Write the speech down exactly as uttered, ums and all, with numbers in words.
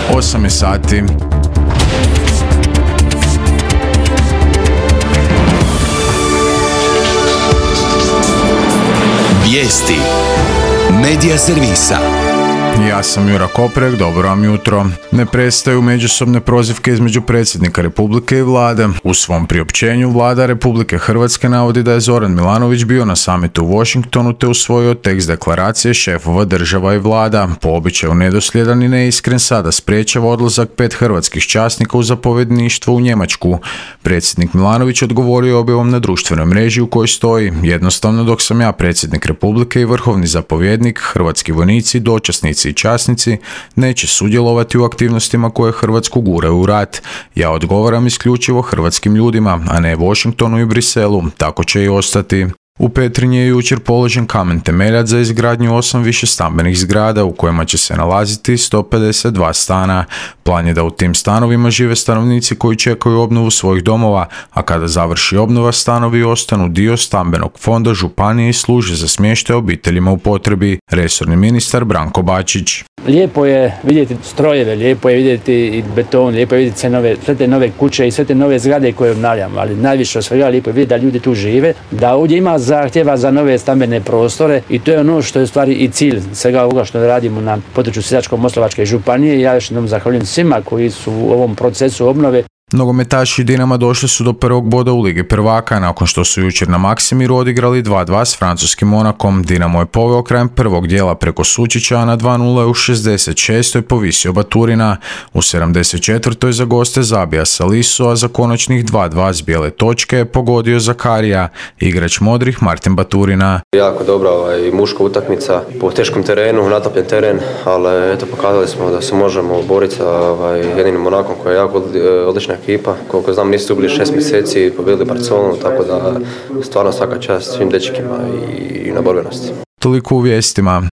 osam je sati. Vijesti Medija servisa. Ja sam Jura Koprek, dobro vam jutro. Ne prestaju međusobne prozivke između predsjednika Republike i vlade. U svom priopćenju vlada Republike Hrvatske navodi da je Zoran Milanović bio na samitu u Washingtonu te usvojio tekst deklaracije šefova država i vlada. Po običaju nedosljedan i neiskren sada sprječava odlazak pet hrvatskih časnika u zapovjedništvo u Njemačku. Predsjednik Milanović odgovorio objavom na društvenoj mreži u kojoj stoji: jednostavno dok sam ja predsjednik Republike i vrhovni zapovjednik, hrvatski vojnici, dočasnici i časnici neće sudjelovati u aktivnostima koje Hrvatsku guraju u rat. Ja odgovaram isključivo hrvatskim ljudima, a ne Washingtonu i Briselu, tako će i ostati. U Petrinji je jučer položen kamen temeljac za izgradnju osam višestambenih zgrada u kojima će se nalaziti sto pedeset dva stana. Plan je da u tim stanovima žive stanovnici koji čekaju obnovu svojih domova, a kada završi obnova stanovi ostanu dio stambenog fonda županije i služe za smještaj obiteljima u potrebi. Resorni ministar Branko Bačić. Lijepo je vidjeti strojeve, lijepo je vidjeti i beton, lijepo je vidjeti sve, nove, sve te nove kuće i sve te nove zgrade koje obnavljamo, ali najviše od svega lijepo je vidjeti da ljudi tu žive, da ovdje ima zahtjeva za nove stambene prostore i to je ono što je u stvari i cilj svega ovoga što radimo na području Sisačko-moslavačke županije. Ja još jednom zahvaljujem svima koji su u ovom procesu obnove. Nogometaši Dinama došli su do prvog boda u Ligi prvaka nakon što su jučer na Maksimiru odigrali dva dva s francuskim Monakom. Dinamo je poveo krajem prvog dijela preko Sučića, a na dva nula u šezdeset šestoj povisio Baturina. U sedamdeset četvrtoj za goste zabija Salisu, a za konačnih dva dva s bijele točke je pogodio Zakarija, igrač modrih Martin Baturina. Jako dobra ovaj, muška utakmica po teškom terenu, natopljen teren, ali eto pokazali smo da se možemo boriti sa ovaj, jedinim Monakom koji je jako odlična ekipa. Koliko znam nisu bili šest mjeseci i pobjedili Barcelonu, tako da stvarno svaka čast svim dečkima i, i na borbenosti. Toliko u vijestima.